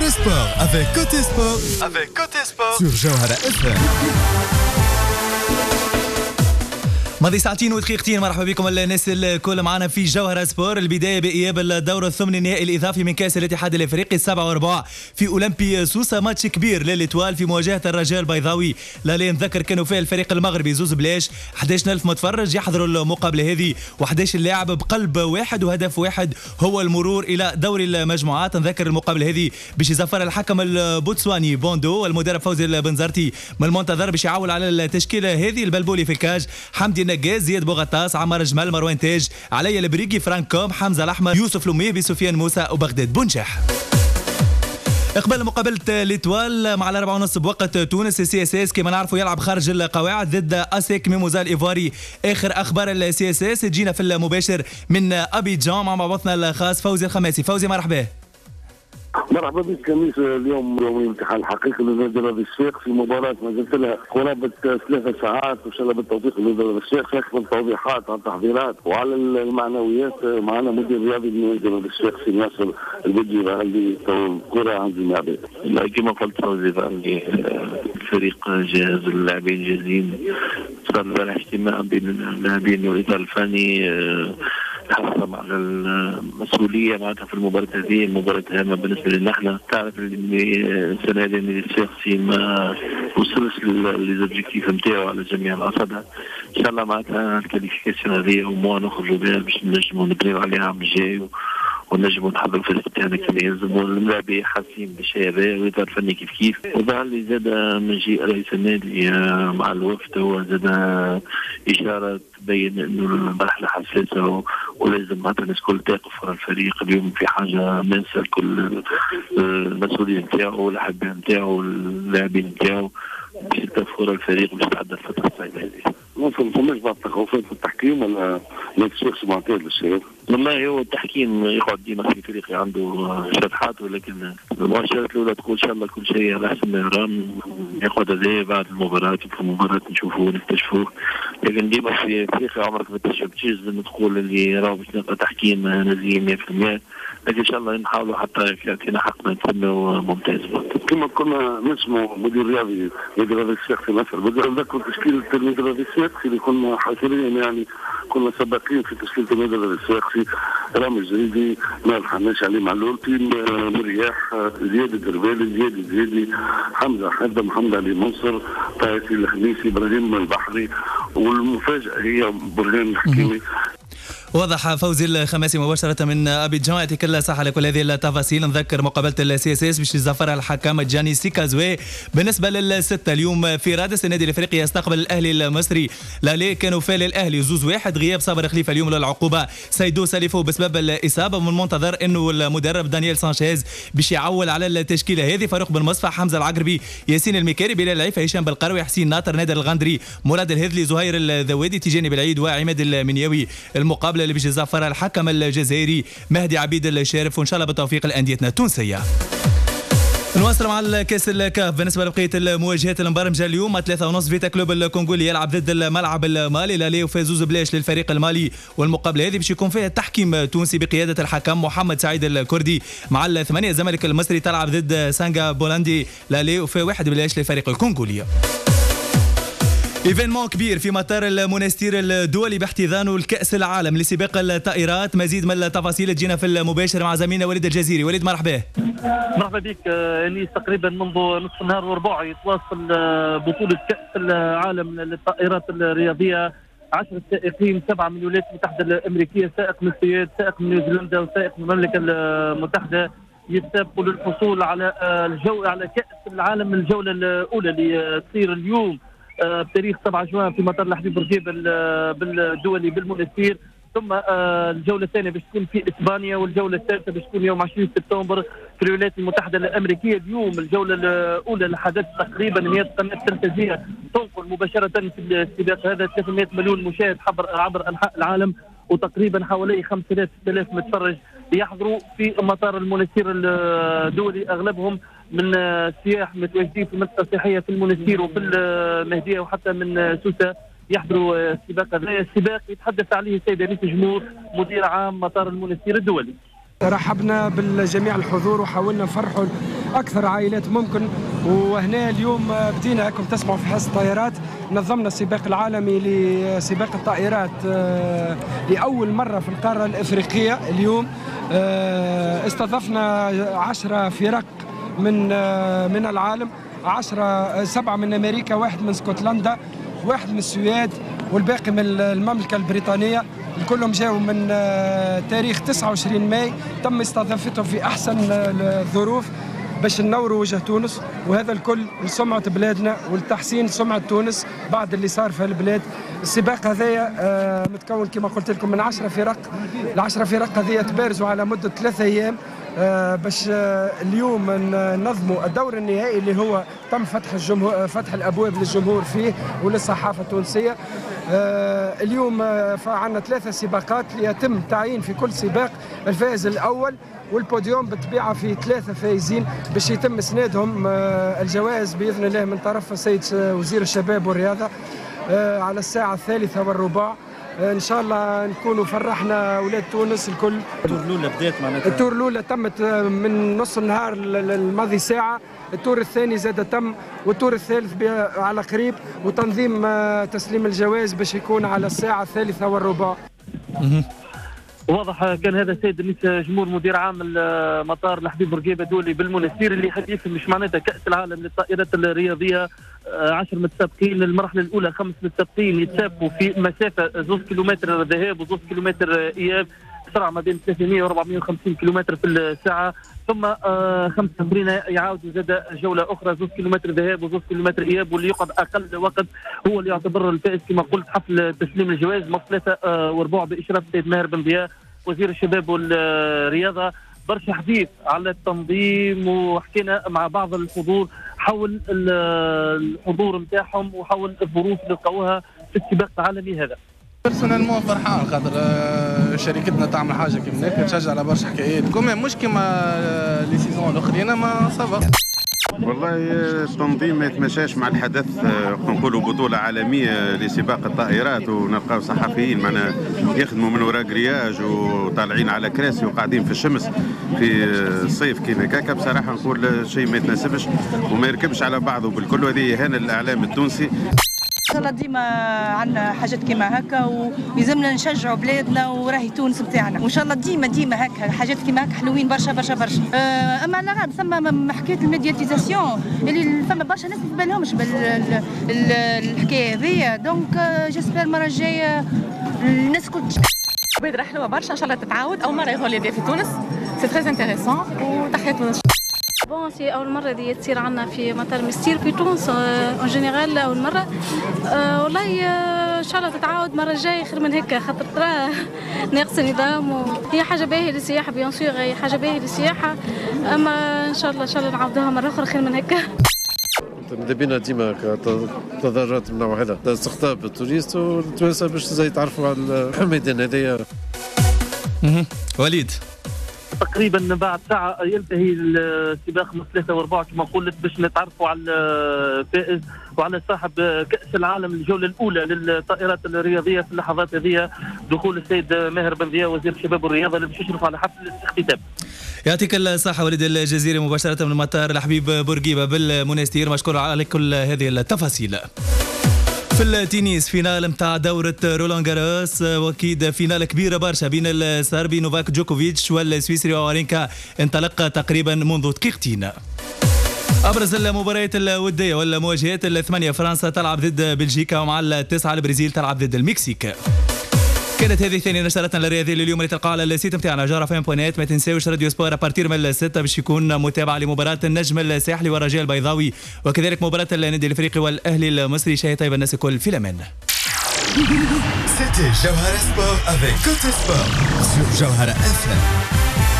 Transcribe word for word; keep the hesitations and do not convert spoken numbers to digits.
Jawhara Sport avec Côté Sport, avec Côté Sport sur Jawhara اف ام. ماضي ساعتين ودقيقتين. مرحبا بكم الناس الكل معنا في جوهرة سبور. البداية بإياب الدور الثمن النهائي الإضافي من كأس الاتحاد الإفريقي السابع وربع في أولمبي سوسة. ماتش كبير للإتوال في مواجهة الرجاء البيضاوي. لا لي نذكر كانوا فيه الفريق المغربي زوز بلاش أحد عشر ألف متفرج يحضروا المقابلة هذه و11 لاعب بقلب واحد وهدف واحد هو المرور إلى دوري المجموعات. نذكر المقابلة هذه باش يزفر الحكم البوتسواني بوندو والمدرب فوزي البنزرتي من المنتظر باش يعول على التشكيلة هذه. البلبولي في الكاج، حمدي نجاز، زياد بوغطاس، عمر جمال، مروان تاج، علي البريقي، فرانكوم، حمزه الاحمر، يوسف لوميه، سفيان موسى وبغداد بونجاح. اقبال مقابله الاتوال مع الأربعة ونص بوقت تونس. السي اس اس كما نعرفوا يلعب خارج القواعد ضد اسيك ميموزا الايفواري. اخر اخبار السي اس اس تجينا في المباشر من ابيجان مع مبعوثنا الخاص فوزي الخماسي. فوزي مرحبا. مرحبا بك كميس. اليوم يوم الامتحان الحقيقي لنادي رياضي الشيخ في مباراة ما زلت لها قرابة ثلاثة ساعات وان شاء الله بالتوفيق لنادي رياضي الشيخ. يكمل توضيحات عن التحضيرات وعلى المعنويات. معنا مدير رياضي من نادي رياضي الشيخ سي ناصر البدي اللي الكرة عند اللاعبين. كما قلت فوزي اللي الفريق جاهز، اللاعبين جاهزين. صار البارح اجتماع بين اللاعبين والإطار الفني حصل على المسؤوليه معناتها في المباراه هذه. المباراه هامه بالنسبه لنا احنا. تعرف اللي السنه هذه النادي الشخصي ما وصلش للوبجيكتيف نتاعو على جميع الاصعده. ان شاء الله معناتها الكاليفيكاسيون هذه وموا نخرجوا بها باش نجموا نبنيو عليها العام الجاي ونجموا نحضروا الفريق تاعنا كما يلزم. واللاعبين حاسين بالشيء هذا والإطار الفني كيف كيف. وظهر لي زاد من جهه رئيس النادي مع الوفد هو زاد اشاره تبين انه المرحله حساسه ولازم معناتها الناس الكل تقف ورا الفريق. اليوم في حاجه ماسه الكل، المسؤولين نتاعو والاحباء نتاعو واللاعبين نتاعو باش يتفقوا ورا الفريق باش تعدى الفتره الصعبه هذه. ما فهمتش بعض التخوفات في التحكيم ولا ما تصيرش معتاد للشباب؟ والله هو التحكيم يقعد ديما في فريق عنده شطحات، ولكن المؤشرات الاولى تقول ان شاء الله كل شيء على حسب ما يرام. يقعد هذا بعد المباراه وفي المباراه نشوفوه نكتشفوه. لكن ديما في افريقيا عمرك ما تجيز تقول اللي راهو باش نلقى تحكيم نزيه مية بالمية. لكن ان شاء الله نحاولوا حتى يعطينا حقنا نكونوا ممتاز. كما كنا نسمو مدير رياضي نادي رياضي الشيخ في مصر، بدنا نذكر تشكيله نادي رياضي الشيخ اللي كنا حاصلين، يعني كنا سباقين في تشكيله النادي رياضي الشيخ. رامي الجريدي، نال حناش، علي معلول، تيم مرياح، زياد الدربالي، زياد الزيدي، حمزه حدا، محمد علي منصر، طايسي الخميسي، ابراهيم البحري. والمفاجاه هي برهان الحكيمي. واضح فوزي الخماسي مباشرة من أبيجان. يعطيك الله الصحة على كل هذه التفاصيل. نذكر مقابلة السي اس اس باش يزفرها الحكم جاني سيكازوي. بالنسبة للستة اليوم في رادس النادي الافريقي يستقبل الاهلي المصري. لا لي كانوا فال الاهلي زوز واحد. غياب صابر خليفة اليوم للعقوبة سيدو سالفو بسبب الإصابة. من المنتظر انه المدرب دانيال سانشيز باش يعول على التشكيلة هذه. فاروق بن مصفى، حمزة العقربي، ياسين المكاري، بلال العيفة، هشام بالقروي، حسين ناطر، نادر الغندري، مراد الهذلي، زهير الذوادي، تيجاني بالعيد وعماد المنيوي. المقابلة اللي باش يزفرها الحكم الجزائري مهدي عبيد الشارف، وان شاء الله بالتوفيق لانديتنا التونسيه. نواصل مع الكاس الكاف. بالنسبه لبقيه المواجهات المبرمجه اليوم ثلاثة ونص فيتا كلوب الكونغولي يلعب ضد الملعب المالي. لا لي وفازوز بلاش للفريق المالي. والمقابله هذه باش يكون فيها تحكيم تونسي بقياده الحكم محمد سعيد الكردي. مع الثمانيه الزمالك المصري تلعب ضد سانغا بولندي. لا لي وفي واحد بلاش للفريق الكونغولي. ايفينمون كبير في مطار المونستير الدولي باحتضانه الكأس العالم لسباق الطائرات. مزيد من التفاصيل تجينا في المباشر مع زميلنا وليد الجزيري. وليد مرحبا. مرحبا بك انيس. تقريبا منذ نصف النهار وربع يتواصل بطولة كأس العالم للطائرات الرياضية. عشرة سائقين، سبعة من الولايات المتحدة الأمريكية، سائق من السويد، سائق من نيوزيلندا، وسائق من المملكة المتحدة، يتسابقوا للحصول على الجو على كأس العالم الجولة الأولى اللي تصير اليوم بتاريخ سبعة جوان في مطار الحبيب رجيب بالدولي بالمونستير. ثم الجوله الثانيه باش تكون في اسبانيا، والجوله الثالثه باش تكون يوم عشرين سبتمبر في الولايات المتحده الامريكيه. اليوم الجوله الاولى لحدث تقريبا مئة قناه تلفزيونيه تنقل مباشره في السباق هذا. ثلاثمئة مليون مشاهد عبر عبر انحاء العالم، وتقريبا حوالي خمسة آلاف ستة آلاف متفرج يحضروا في مطار المونستير الدولي. اغلبهم من السياح متواجدين في المنطقه السياحيه في المونستير وفي المهديه وحتى من سوسه يحضروا السباق هذا. السباق يتحدث عليه السيد انيس جمهور مدير عام مطار المونستير الدولي. رحبنا بالجميع الحضور وحاولنا نفرحوا أكثر عائلات ممكن. وهنا اليوم بدينا كم تسمعوا في حصة الطائرات، نظمنا السباق العالمي لسباق الطائرات لأول مرة في القارة الإفريقية. اليوم استضفنا عشرة فرق من من العالم، عشرة سبعة من أمريكا، واحد من اسكتلندا، واحد من السويد، والباقي من المملكة البريطانية. كلهم جاوا من تاريخ تسعة وعشرين ماي. تم استضافتهم في أحسن الظروف باش ننوروا وجه تونس، وهذا الكل لسمعة بلادنا ولتحسين سمعة تونس بعد اللي صار في البلاد. السباق هذايا متكون كما قلت لكم من عشرة فرق. العشرة فرق هذيا تبارزوا على مدة ثلاثة أيام باش اليوم ننظموا الدور النهائي اللي هو تم فتح الجمهور فتح الابواب للجمهور فيه وللصحافه التونسيه. اليوم عندنا ثلاثه سباقات ليتم تعيين في كل سباق الفائز الاول والبوديوم بالطبيعه في ثلاثه فائزين باش يتم اسنادهم الجوائز باذن الله من طرف السيد وزير الشباب والرياضه على الساعه الثالثه والربع. ان شاء الله نكونوا فرحنا اولاد تونس الكل. التور الاولى بدات معناتها، التور الاولى تمت من نص النهار الماضي ساعه، التور الثاني زاد تم، والتور الثالث على قريب، وتنظيم تسليم الجوائز باش يكون على الساعه الثالثه والربع. واضح كان هذا السيد رئيس جمهور مدير عام مطار الحبيب بورقيبه دولي بالمنستير اللي يحب يفهم مش معناتها كاس العالم للطائرات الرياضيه. عشر متسابقين، المرحله الاولى خمس متسابقين يتسابقوا في مسافه زوز كيلومتر ذهاب وزوز كيلومتر اياب، سرعه ما بين ثلاثمائة و أربعمائة وخمسين كيلومتر في الساعه. ثم آه خمس تمرين يعاودوا زاد جوله اخرى زوز كيلومتر ذهاب وزوز كيلومتر اياب، واللي يقعد اقل وقت هو اللي يعتبر الفائز كما قلت حفل تسليم الجوائز مع ثلاثه آه وربع باشراف السيد ماهر بن ضياء وزير الشباب والرياضه. برشا حديث على التنظيم وحكينا مع بعض الحضور حول الحضور نتاعهم وحول الظروف اللي لقاوها في السباق العالمي هذا. بيرسونيلمون فرحان خاطر شركتنا تعمل حاجه كيما هيك تشجع على برشا حكايات كمان مش كيما لي سيزون الاخرين ما صافا. والله التنظيم ما يتماشاش مع الحدث، نقولوا بطوله عالميه لسباق الطائرات ونلقاو صحفيين معنا يخدموا من وراء جرياج وطالعين على كراسي وقاعدين في الشمس في الصيف كيما هكاكا. بصراحه نقول شيء ما يتناسبش وما يركبش على بعضه بالكل، وهذه اهانه للاعلام التونسي. ان شاء الله ديما عندنا حاجات كيما هكا ويلزمنا نشجعوا بلادنا وراهي تونس بتاعنا، وان شاء الله ديما ديما هكا حاجات كيما هكا حلوين برشا برشا برشا. اما لا غاد ثم حكايه الميدياتيزاسيون اللي ثم برشا ناس ما بالهمش بالحكايه هذيا، دونك جيسبر المره الجايه الناس الكل مبادره حلوه برشا، ان شاء الله تتعاود. اول مره يظهر لي في تونس، سي تري انتريسون وتحية تونس. بون سي أول مرة دي تصير عنا في مطار مستير في تونس اون جينيرال أول مرة. أه والله أه إن شاء الله تتعاود مرة الجاية خير من هيك، خاطر ترى ناقص النظام وهي حاجة باهية للسياحة بيان سور، هي حاجة باهية للسياحة، أما إن شاء الله إن شاء الله نعاودوها مرة أخرى خير من هيك. ماذا بينا ديما تظاهرات من النوع هذا استقطاب التوريست والتوانسة باش يتعرفوا على الميدان هذايا. وليد تقريبا بعد ساعة ينتهي السباق من ثلاثة وأربعة كما قلت باش نتعرفوا على الفائز وعلى صاحب كأس العالم الجولة الأولى للطائرات الرياضية في اللحظات هذه، دخول السيد ماهر بن ضياء وزير الشباب والرياضة اللي باش يشرف على حفل الاختتام. يعطيك الصحة وليد الجزيري مباشرة من مطار الحبيب بورقيبة بالمنستير، مشكور على كل هذه التفاصيل. في التنس فينال متاع دورة رولان جاروس، واكيد فينال كبيرة برشا بين السربي نوفاك جوكوفيتش والسويسري وارينكا، انطلق تقريبا منذ دقيقتين. أبرز المباريات الودية والمواجهات الثمانية، فرنسا تلعب ضد بلجيكا، ومع التسعة البرازيل تلعب ضد المكسيك. كانت هذه ثاني نشرتنا الرياضية لليوم اللي تلقاها على السيت نتاعنا جارة فين بوينات. ما تنساوش راديو سبور ابارتير من الستة باش يكون متابعة لمباراة النجم الساحلي والرجاء البيضاوي، وكذلك مباراة النادي الافريقي والاهلي المصري. شاهي طيب الناس الكل في الامان. C'était Jawhara Sport avec Côté Sport sur Jawhara إف إم.